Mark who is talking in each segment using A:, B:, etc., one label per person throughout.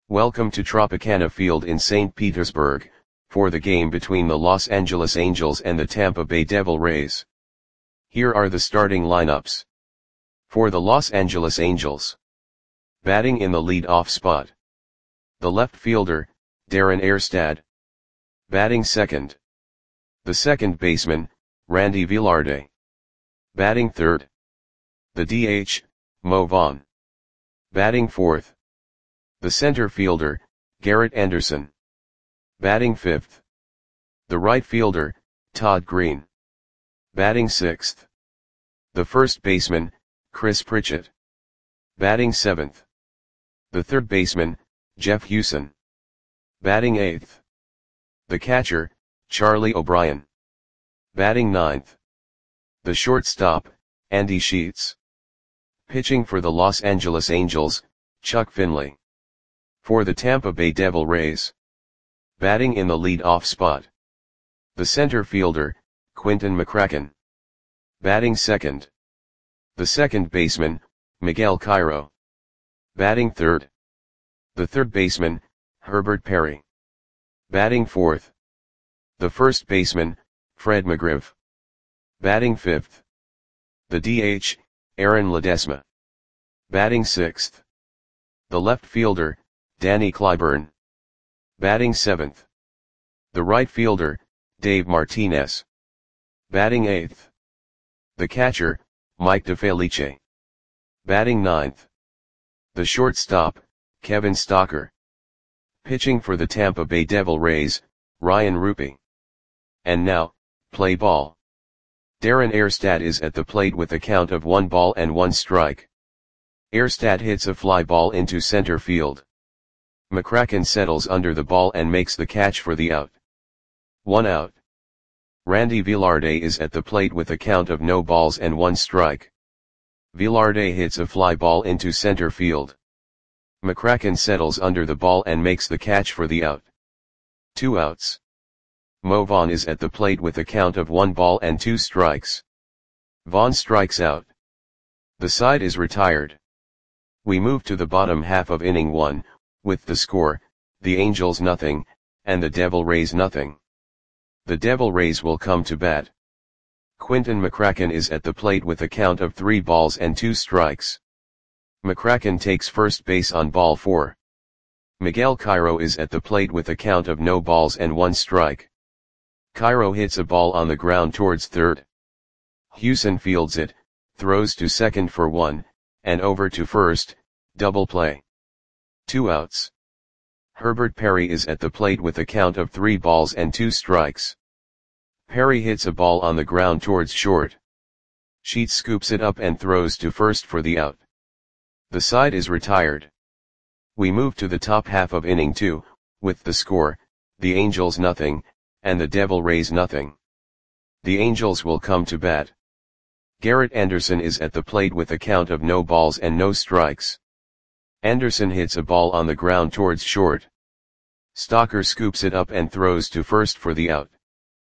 A: Welcome to Tropicana Field in St. Petersburg, for the game between the Los Angeles Angels and the Tampa Bay Devil Rays. Here are the starting lineups. For the Los Angeles Angels. Batting in the lead-off spot. The left fielder, Darren Erstad. Batting second. The second baseman, Randy Velarde. Batting third. The DH, Mo Vaughn. Batting fourth. The center fielder, Garrett Anderson. Batting fifth. The right fielder, Todd Green. Batting sixth. The first baseman, Chris Pritchett. Batting seventh. The third baseman, Jeff Hewson. Batting eighth. The catcher, Charlie O'Brien. Batting ninth. The shortstop, Andy Sheets. Pitching for the Los Angeles Angels, Chuck Finley. For the Tampa Bay Devil Rays. Batting in the lead-off spot. The center fielder, Quinton McCracken. Batting second. The second baseman, Miguel Cairo. Batting third. The third baseman, Herbert Perry. Batting fourth. The first baseman, Fred McGriff. Batting fifth. The DH, Aaron Ledesma. Batting sixth. The left fielder, Danny Clyburn. Batting seventh. The right fielder, Dave Martinez. Batting eighth. The catcher, Mike DeFelice. Batting ninth. The shortstop, Kevin Stocker. Pitching for the Tampa Bay Devil Rays, Ryan Rupi. And now, play ball. Darren Erstad is at the plate with a count of 1 ball and 1 strike. Erstad hits a fly ball into center field. McCracken settles under the ball and makes the catch for the out. 1 out. Randy Velarde is at the plate with a count of no balls and 1 strike. Velarde hits a fly ball into center field. McCracken settles under the ball and makes the catch for the out. 2 outs. Mo Vaughn is at the plate with a count of 1 ball and 2 strikes. Vaughn strikes out. The side is retired. We move to the bottom half of inning 1, with the score, the Angels nothing, and the Devil Rays nothing. The Devil Rays will come to bat. Quinton McCracken is at the plate with a count of 3 balls and 2 strikes. McCracken takes first base on ball 4. Miguel Cairo is at the plate with a count of no balls and 1 strike. Cairo hits a ball on the ground towards third. Hewson fields it, throws to second for 1, and over to first, double play. 2 outs. Herbert Perry is at the plate with a count of 3 balls and 2 strikes. Perry hits a ball on the ground towards short. Sheets scoops it up and throws to first for the out. The side is retired. We move to the top half of inning 2, with the score, the Angels nothing, and the Devil Rays nothing. The Angels will come to bat. Garrett Anderson is at the plate with a count of no balls and no strikes. Anderson hits a ball on the ground towards short. Stocker scoops it up and throws to first for the out.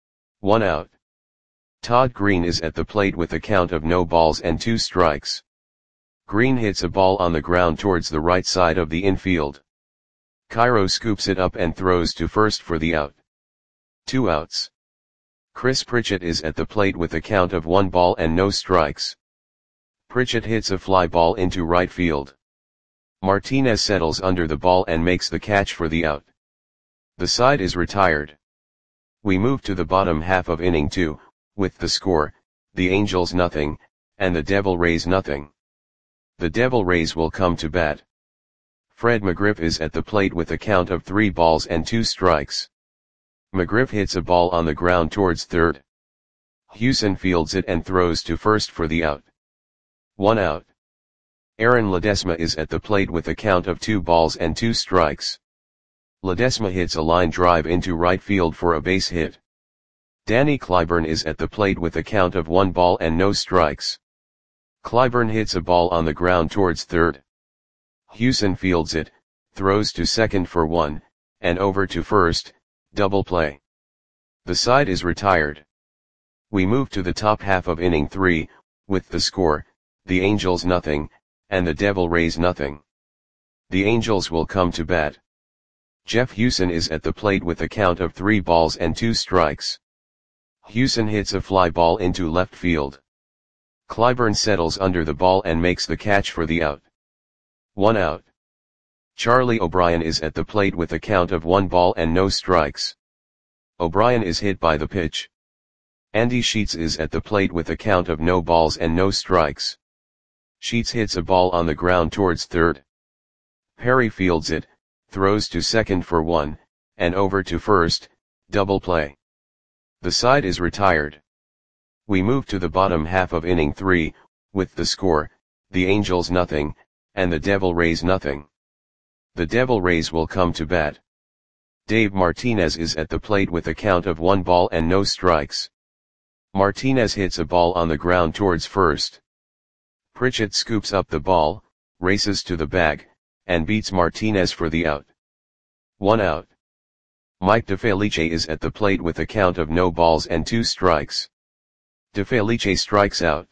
A: 1 out. Todd Green is at the plate with a count of no balls and 2 strikes. Green hits a ball on the ground towards the right side of the infield. Cairo scoops it up and throws to first for the out. 2 outs. Chris Pritchett is at the plate with a count of 1 ball and no strikes. Pritchett hits a fly ball into right field. Martinez settles under the ball and makes the catch for the out. The side is retired. We move to the bottom half of inning 2, with the score, the Angels nothing, and the Devil Rays nothing. The Devil Rays will come to bat. Fred McGriff is at the plate with a count of 3 balls and 2 strikes. McGriff hits a ball on the ground towards third. Hewson fields it and throws to first for the out. 1 out. Aaron Ledesma is at the plate with a count of 2 balls and 2 strikes. Ledesma hits a line drive into right field for a base hit. Danny Clyburn is at the plate with a count of 1 ball and no strikes. Clyburn hits a ball on the ground towards third. Hewson fields it, throws to second for 1, and over to first, double play. The side is retired. We move to the top half of inning 3, with the score, the Angels nothing, and the Devil Rays nothing. The Angels will come to bat. Jeff Hewson is at the plate with a count of 3 balls and 2 strikes. Hewson hits a fly ball into left field. Clyburn settles under the ball and makes the catch for the out. 1 out. Charlie O'Brien is at the plate with a count of 1 ball and no strikes. O'Brien is hit by the pitch. Andy Sheets is at the plate with a count of no balls and no strikes. Sheets hits a ball on the ground towards third. Perry fields it, throws to second for 1, and over to first, double play. The side is retired. We move to the bottom half of inning 3, with the score, the Angels nothing, and the Devil Rays nothing. The Devil Rays will come to bat. Dave Martinez is at the plate with a count of 1 ball and no strikes. Martinez hits a ball on the ground towards first. Pritchett scoops up the ball, races to the bag, and beats Martinez for the out. 1 out. Mike DeFelice is at the plate with a count of no balls and 2 strikes. DeFelice strikes out.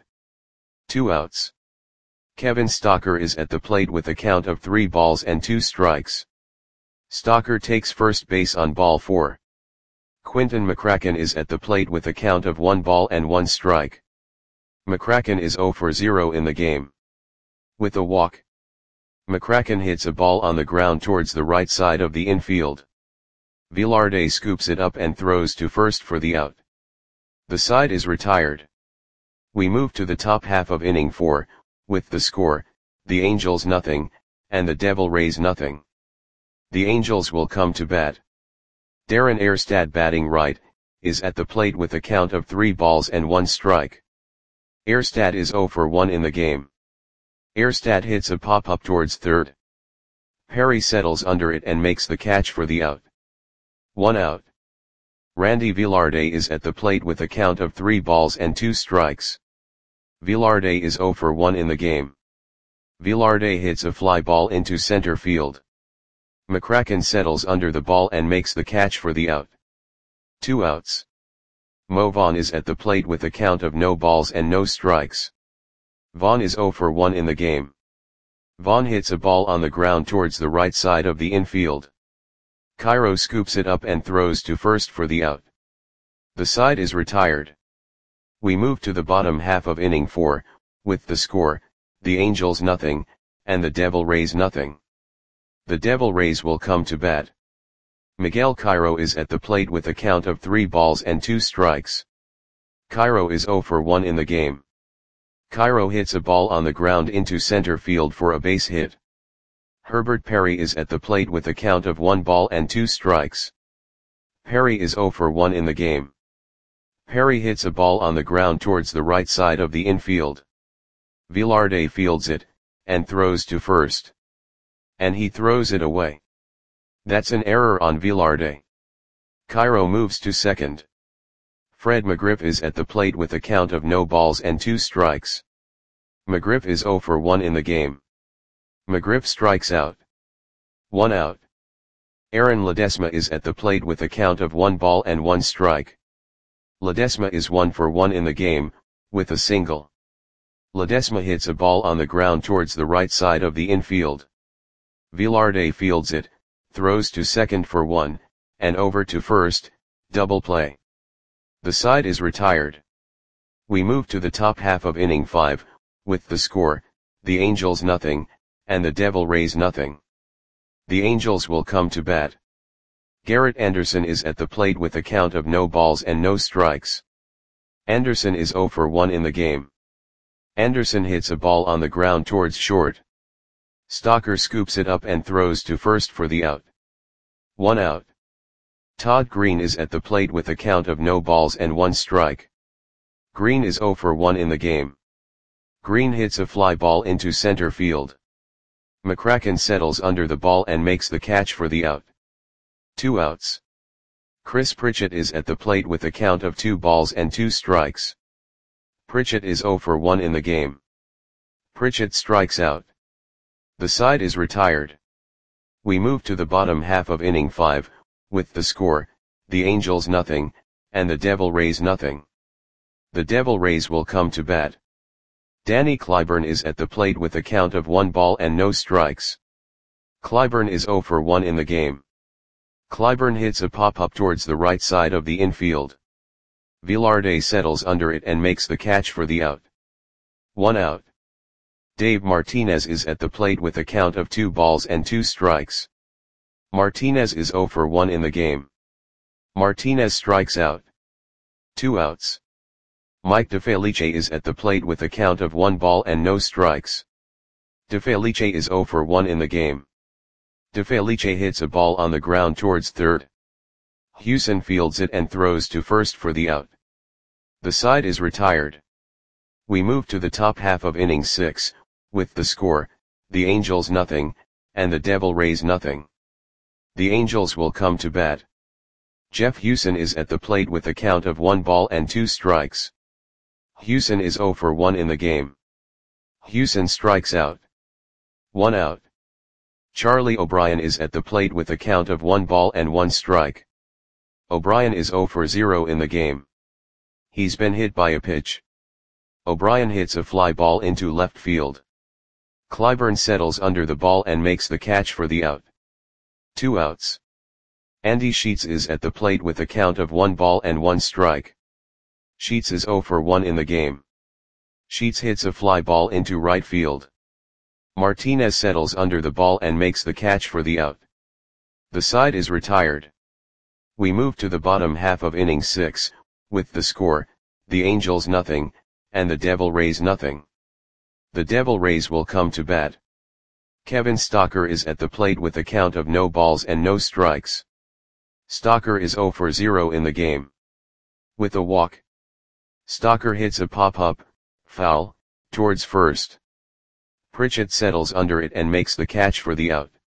A: 2 outs. Kevin Stocker is at the plate with a count of 3 balls and 2 strikes. Stocker takes first base on ball 4. Quinton McCracken is at the plate with a count of 1 ball and 1 strike. McCracken is 0 for 0 in the game. With a walk, McCracken hits a ball on the ground towards the right side of the infield. Velarde scoops it up and throws to first for the out. The side is retired. We move to the top half of inning 4, with the score, the Angels nothing, and the Devil Rays nothing. The Angels will come to bat. Darren Erstad, batting right, is at the plate with a count of 3 balls and 1 strike. Erstad is 0 for 1 in the game. Erstad hits a pop-up towards third. Perry settles under it and makes the catch for the out. 1 out. Randy Velarde is at the plate with a count of 3 balls and 2 strikes. Velarde is 0 for 1 in the game. Velarde hits a fly ball into center field. McCracken settles under the ball and makes the catch for the out. 2 outs. Mo Vaughn is at the plate with a count of no balls and no strikes. Vaughn is 0 for 1 in the game. Vaughn hits a ball on the ground towards the right side of the infield. Cairo scoops it up and throws to first for the out. The side is retired. We move to the bottom half of inning 4, with the score, the Angels nothing, and the Devil Rays nothing. The Devil Rays will come to bat. Miguel Cairo is at the plate with a count of 3 balls and 2 strikes. Cairo is 0 for 1 in the game. Cairo hits a ball on the ground into center field for a base hit. Herbert Perry is at the plate with a count of 1 ball and 2 strikes. Perry is 0 for 1 in the game. Perry hits a ball on the ground towards the right side of the infield. Velarde fields it, and throws to first. And he throws it away. That's an error on Velarde. Cairo moves to second. Fred McGriff is at the plate with a count of no balls and 2 strikes. McGriff is 0 for 1 in the game. McGriff strikes out. 1 out. Aaron Ledesma is at the plate with a count of 1 ball and 1 strike. Ledesma is 1 for 1 in the game, with a single. Ledesma hits a ball on the ground towards the right side of the infield. Velarde fields it, throws to second for 1, and over to first, double play. The side is retired. We move to the top half of inning 5, with the score, the Angels nothing, and the Devil Rays nothing. The Angels will come to bat. Garrett Anderson is at the plate with a count of no balls and no strikes. Anderson is 0 for 1 in the game. Anderson hits a ball on the ground towards short. Stocker scoops it up and throws to first for the out. 1 out. Todd Green is at the plate with a count of no balls and 1 strike. Green is 0 for 1 in the game. Green hits a fly ball into center field. McCracken settles under the ball and makes the catch for the out. 2 outs. Chris Pritchett is at the plate with a count of 2 balls and 2 strikes. Pritchett is 0 for 1 in the game. Pritchett strikes out. The side is retired. We move to the bottom half of inning 5, with the score, the Angels nothing, and the Devil Rays nothing. The Devil Rays will come to bat. Danny Clyburn is at the plate with a count of 1 ball and no strikes. Clyburn is 0 for 1 in the game. Clyburn hits a pop-up towards the right side of the infield. Velarde settles under it and makes the catch for the out. 1 out. Dave Martinez is at the plate with a count of 2 balls and 2 strikes. Martinez is 0 for 1 in the game. Martinez strikes out. 2 outs. Mike DeFelice is at the plate with a count of 1 ball and no strikes. DeFelice is 0 for 1 in the game. DeFelice hits a ball on the ground towards third. Hewson fields it and throws to first for the out. The side is retired. We move to the top half of inning 6, with the score, the Angels nothing, and the Devil Rays nothing. The Angels will come to bat. Jeff Hewson is at the plate with a count of 1 ball and 2 strikes. Hewson is 0 for 1 in the game. Hewson strikes out. 1 out. Charlie O'Brien is at the plate with a count of 1 ball and 1 strike. O'Brien is 0 for 0 in the game. He's been hit by a pitch. O'Brien hits a fly ball into left field. Clyburn settles under the ball and makes the catch for the out. 2 outs. Andy Sheets is at the plate with a count of 1 ball and 1 strike. Sheets is 0 for 1 in the game. Sheets hits a fly ball into right field. Martinez settles under the ball and makes the catch for the out. The side is retired. We move to the bottom half of inning 6, with the score, the Angels nothing, and the Devil Rays nothing. The Devil Rays will come to bat. Kevin Stocker is at the plate with a count of no balls and no strikes. Stocker is 0 for 0 in the game. With a walk. Stocker hits a pop-up, foul, towards first. Pritchett settles under it and makes the catch for the out.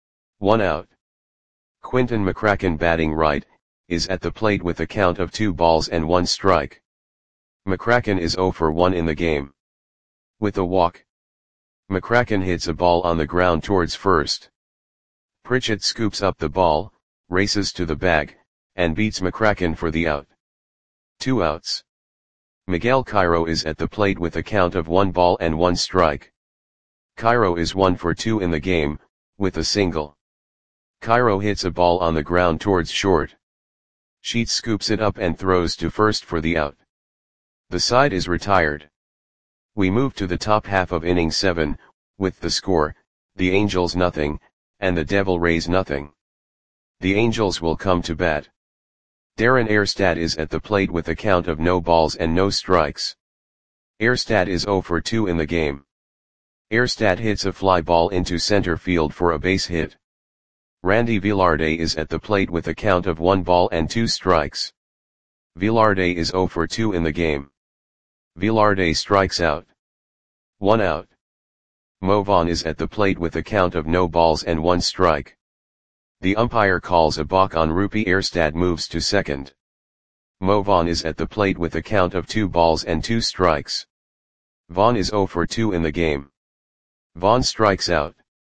A: 1 out. Quinton McCracken batting right, is at the plate with a count of 2 balls and 1 strike. McCracken is 0 for 1 in the game. With a walk. McCracken hits a ball on the ground towards first. Pritchett scoops up the ball, races to the bag, and beats McCracken for the out. 2 outs. Miguel Cairo is at the plate with a count of 1 ball and 1 strike. Cairo is 1 for 2 in the game, with a single. Cairo hits a ball on the ground towards short. Sheets scoops it up and throws to first for the out. The side is retired. We move to the top half of inning 7, with the score, the Angels nothing, and the Devil Rays nothing. The Angels will come to bat. Darren Erstad is at the plate with a count of no balls and no strikes. Erstad is 0 for 2 in the game. Erstad hits a fly ball into center field for a base hit. Randy Velarde is at the plate with a count of 1 ball and 2 strikes. Velarde is 0 for 2 in the game. Velarde strikes out. 1 out. Mo Vaughn is at the plate with a count of no balls and 1 strike. The umpire calls a balk on Rupi Erstad moves to second. Mo Vaughn is at the plate with a count of 2 balls and 2 strikes. Vaughn is 0 for 2 in the game. Vaughn strikes out.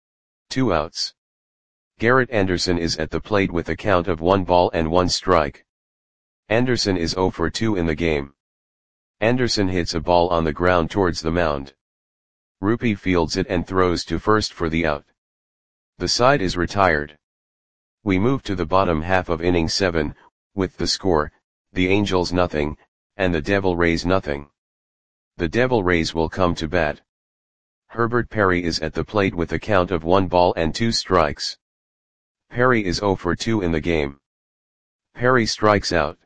A: 2 outs. Garrett Anderson is at the plate with a count of 1 ball and 1 strike. Anderson is 0 for 2 in the game. Anderson hits a ball on the ground towards the mound. Rupi fields it and throws to first for the out. The side is retired. We move to the bottom half of inning 7, with the score, the Angels nothing, and the Devil Rays nothing. The Devil Rays will come to bat. Herbert Perry is at the plate with a count of 1 ball and 2 strikes. Perry is 0 for 2 in the game. Perry strikes out.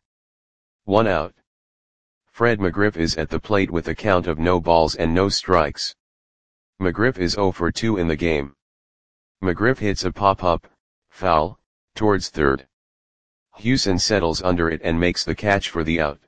A: 1 out. Fred McGriff is at the plate with a count of no balls and no strikes. McGriff is 0 for 2 in the game. McGriff hits a pop-up, foul, towards third. Hewson settles under it and makes the catch for the out.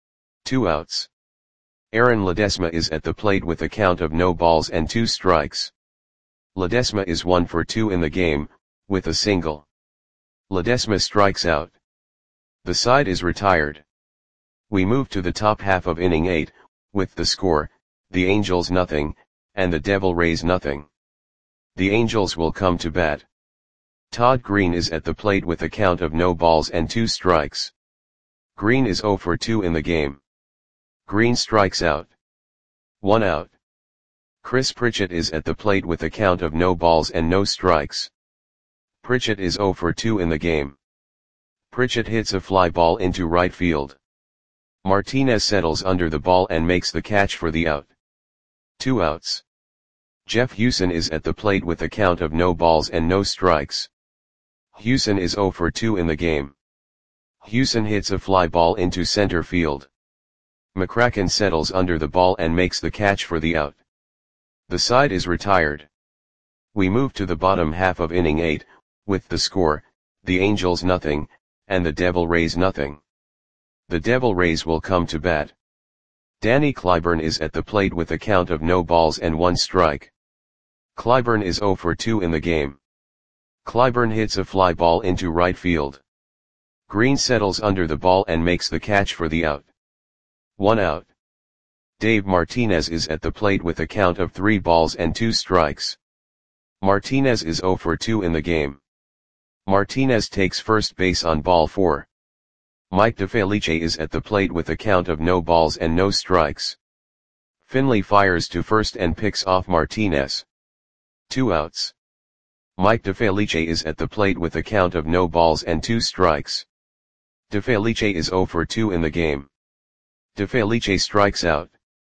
A: 2 outs. Aaron Ledesma is at the plate with a count of no balls and 2 strikes. Ledesma is 1 for 2 in the game, with a single. Ledesma strikes out. The side is retired. We move to the top half of inning 8, with the score, the Angels nothing, and the Devil Rays nothing. The Angels will come to bat. Todd Green is at the plate with a count of no balls and 2 strikes. Green is 0 for 2 in the game. Green strikes out. 1 out. Chris Pritchett is at the plate with a count of no balls and no strikes. Pritchett is 0 for 2 in the game. Pritchett hits a fly ball into right field. Martinez settles under the ball and makes the catch for the out. 2 outs. Jeff Hewson is at the plate with a count of no balls and no strikes. Hewson is 0 for 2 in the game. Hewson hits a fly ball into center field. McCracken settles under the ball and makes the catch for the out. The side is retired. We move to the bottom half of inning 8, with the score, the Angels nothing, and the Devil Rays nothing. The Devil Rays will come to bat. Danny Clyburn is at the plate with a count of no balls and 1 strike. Clyburn is 0 for 2 in the game. Clyburn hits a fly ball into right field. Green settles under the ball and makes the catch for the out. 1 out. Dave Martinez is at the plate with a count of 3 balls and 2 strikes. Martinez is 0 for 2 in the game. Martinez takes first base on ball 4. Mike DeFelice is at the plate with a count of no balls and no strikes. Finley fires to first and picks off Martinez. 2 outs. Mike DeFelice is at the plate with a count of no balls and 2 strikes. DeFelice is 0 for 2 in the game. DeFelice strikes out.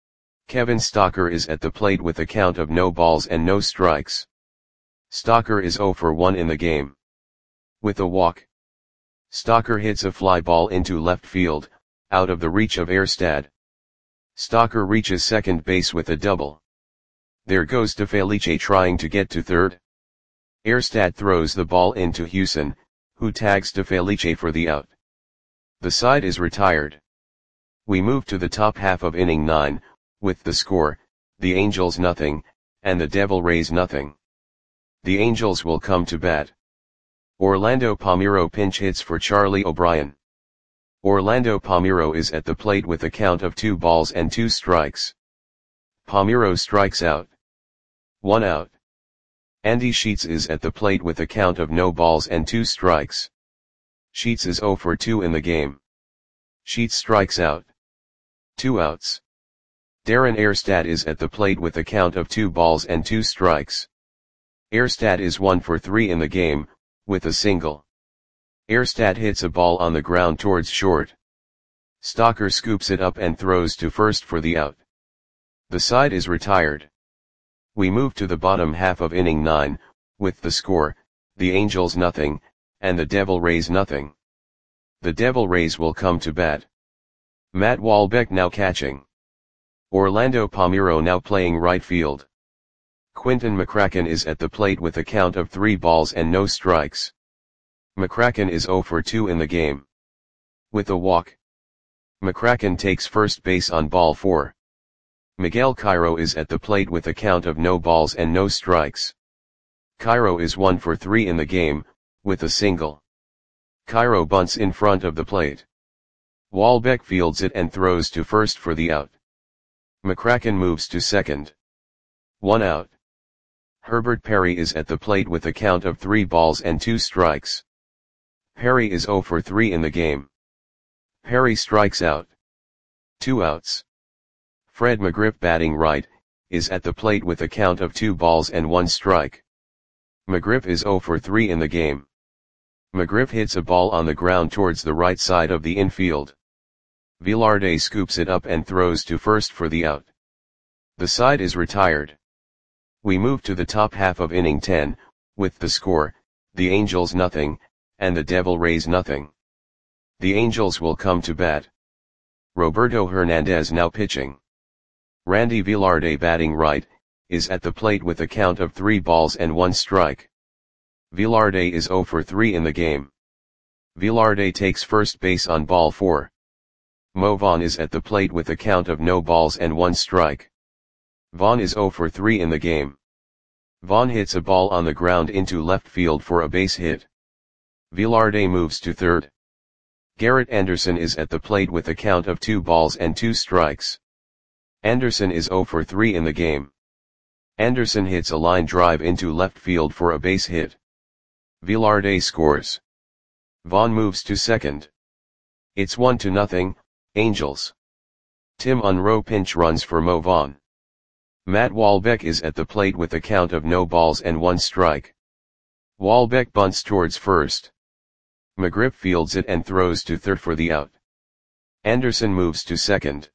A: Kevin Stocker is at the plate with a count of no balls and no strikes. Stocker is 0 for 1 in the game. With a walk, Stocker hits a fly ball into left field, out of the reach of Erstad. Stocker reaches second base with a double. There goes DeFelice trying to get to third. Erstad throws the ball into Hewson, who tags DeFelice for the out. The side is retired. We move to the top half of inning 9, with the score, the Angels nothing, and the Devil Rays nothing. The Angels will come to bat. Orlando Palmeiro pinch hits for Charlie O'Brien. Orlando Palmeiro is at the plate with a count of 2 balls and 2 strikes. Palmeiro strikes out. 1 out. Andy Sheets is at the plate with a count of no balls and 2 strikes. Sheets is 0 for 2 in the game. Sheets strikes out. 2 outs. Darren Erstad is at the plate with a count of 2 balls and 2 strikes. Erstad is 1 for 3 in the game, with a single. Erstad hits a ball on the ground towards short. Stocker scoops it up and throws to first for the out. The side is retired. We move to the bottom half of inning 9, with the score, the Angels nothing, and the Devil Rays nothing. The Devil Rays will come to bat. Matt Walbeck now catching. Orlando Palmeiro now playing right field. Quinton McCracken is at the plate with a count of 3 balls and no strikes. McCracken is 0 for 2 in the game. With a walk, McCracken takes first base on ball 4. Miguel Cairo is at the plate with a count of no balls and no strikes. Cairo is 1 for 3 in the game, with a single. Cairo bunts in front of the plate. Walbeck fields it and throws to first for the out. McCracken moves to second. 1 out. Herbert Perry is at the plate with a count of 3 balls and 2 strikes. Perry is 0 for 3 in the game. Perry strikes out. 2 outs. Fred McGriff batting right, is at the plate with a count of 2 balls and 1 strike. McGriff is 0 for 3 in the game. McGriff hits a ball on the ground towards the right side of the infield. Velarde scoops it up and throws to first for the out. The side is retired. We move to the top half of inning 10, with the score, the Angels nothing, and the Devil Rays nothing. The Angels will come to bat. Roberto Hernandez now pitching. Randy Velarde batting right, is at the plate with a count of 3 balls and 1 strike. Velarde is 0 for 3 in the game. Velarde takes first base on ball 4. Mo Vaughn is at the plate with a count of no balls and 1 strike. Vaughn is 0 for 3 in the game. Vaughn hits a ball on the ground into left field for a base hit. Velarde moves to third. Garrett Anderson is at the plate with a count of 2 balls and 2 strikes. Anderson is 0 for 3 in the game. Anderson hits a line drive into left field for a base hit. Velarde scores. Vaughn moves to second. It's 1-0, Angels. Tim Unroe pinch runs for Mo Vaughn. Matt Walbeck is at the plate with a count of no balls and 1 strike. Walbeck bunts towards first. McGriff fields it and throws to third for the out. Anderson moves to second.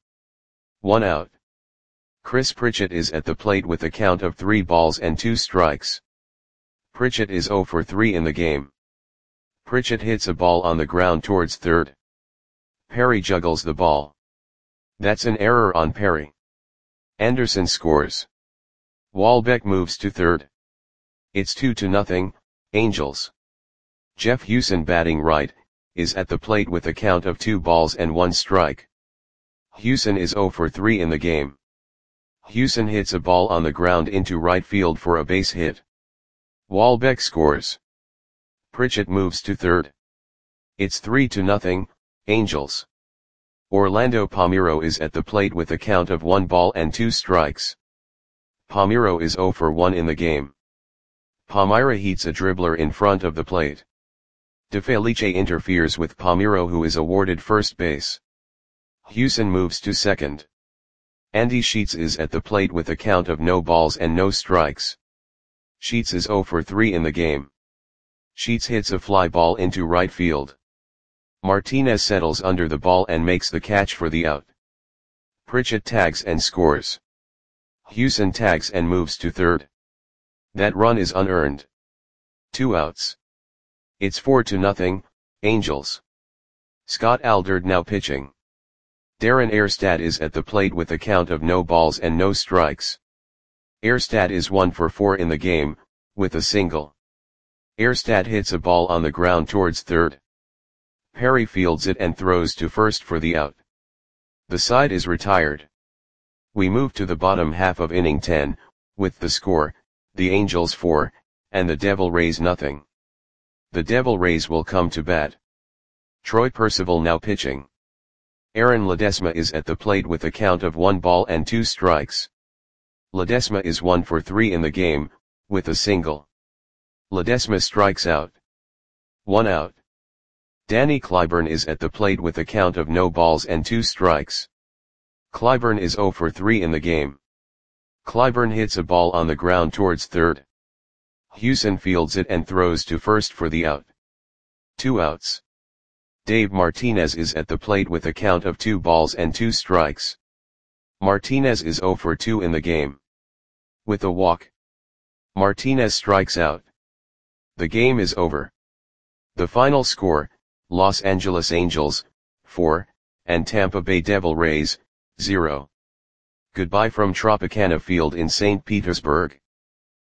A: 1 out. Chris Pritchett is at the plate with a count of 3 balls and 2 strikes. Pritchett is 0 for 3 in the game. Pritchett hits a ball on the ground towards third. Perry juggles the ball. That's an error on Perry. Anderson scores. Walbeck moves to third. It's 2-0, Angels. Jeff Hewson, batting right, is at the plate with a count of 2 balls and 1 strike. Hewson is 0 for 3 in the game. Hewson hits a ball on the ground into right field for a base hit. Walbeck scores. Pritchett moves to third. It's 3-0, Angels. Orlando Palmeiro is at the plate with a count of 1 ball and 2 strikes. Palmeiro is 0 for 1 in the game. Palmeiro heats a dribbler in front of the plate. DeFelice interferes with Palmeiro, who is awarded first base. Hewson moves to second. Andy Sheets is at the plate with a count of no balls and no strikes. Sheets is 0 for 3 in the game. Sheets hits a fly ball into right field. Martinez settles under the ball and makes the catch for the out. Pritchett tags and scores. Hewson tags and moves to third. That run is unearned. 2 outs. It's 4-0, Angels. Scott Alldred now pitching. Darren Erstad is at the plate with a count of no balls and no strikes. Erstad is 1 for 4 in the game, with a single. Erstad hits a ball on the ground towards third. Perry fields it and throws to first for the out. The side is retired. We move to the bottom half of inning 10, with the score, the Angels 4, and the Devil Rays nothing. The Devil Rays will come to bat. Troy Percival now pitching. Aaron Ledesma is at the plate with a count of 1 ball and 2 strikes. Ledesma is 1 for 3 in the game, with a single. Ledesma strikes out. 1 out. Danny Clyburn is at the plate with a count of no balls and 2 strikes. Clyburn is 0 for 3 in the game. Clyburn hits a ball on the ground towards third. Hewson fields it and throws to first for the out. 2 outs. Dave Martinez is at the plate with a count of 2 balls and 2 strikes. Martinez is 0 for 2 in the game. With a walk, Martinez strikes out. The game is over. The final score, Los Angeles Angels, 4, and Tampa Bay Devil Rays, 0. Goodbye from Tropicana Field in St. Petersburg.